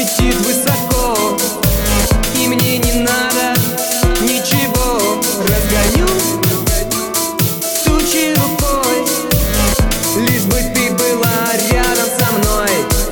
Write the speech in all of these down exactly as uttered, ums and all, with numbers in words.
летит высоко, и мне не надо ничего. Разгоню тучи рукой, лишь бы ты была рядом со мной.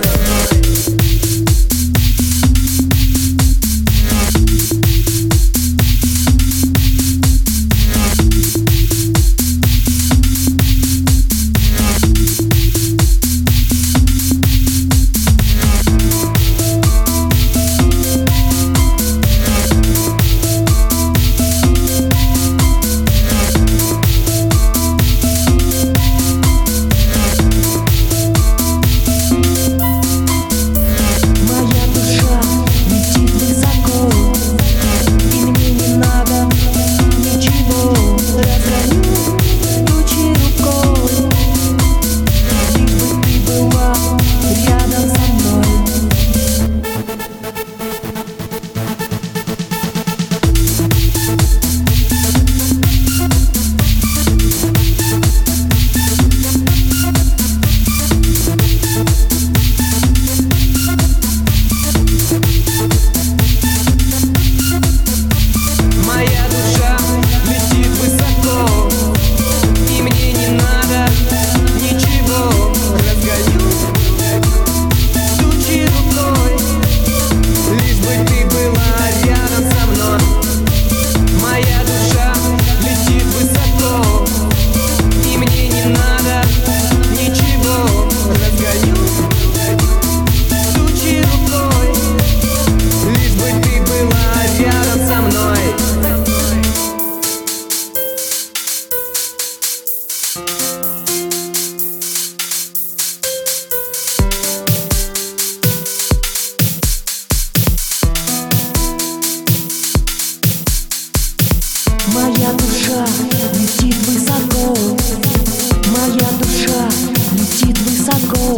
Моя душа летит высоко, моя душа летит высоко,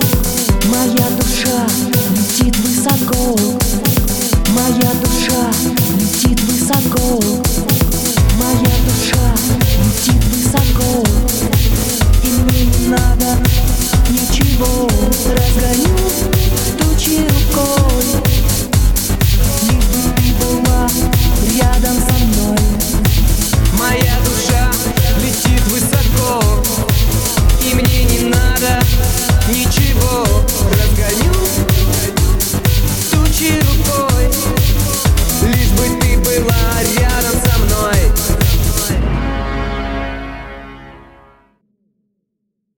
моя душа летит высоко, моя душа летит высоко.